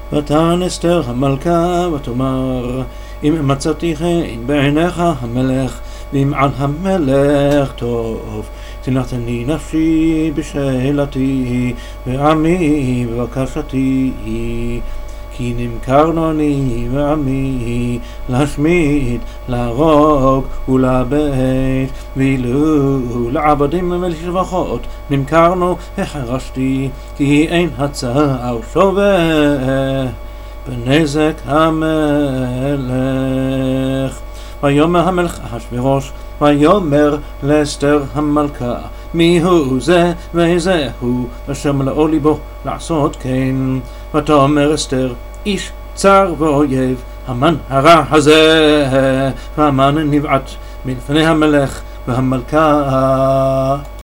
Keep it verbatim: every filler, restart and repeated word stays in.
ותען אסתר המלכה ותאמר, אם מצאתי חן בעיניך המלך, ואם על המלך טוב, תנחני נפשי בשאלתי, ועמי בבקשתי, כי נמכרנו אני ועמי להשמיד, להרוג ולאבד, ואילו לעבדים ולשבחות נמכרנו, החרשתי, כי אין הצער שווה בנזק המלך. ויאמר המלך אחשוורוש, ויאמר לאסתר המלכה, מי הוא זה וזה הוא אשר מלאו ליבו לעשות כן? ותאמר אסתר, איש צר ואויב, המן הרע הזה. והמן נבעט מלפני המלך והמלכה.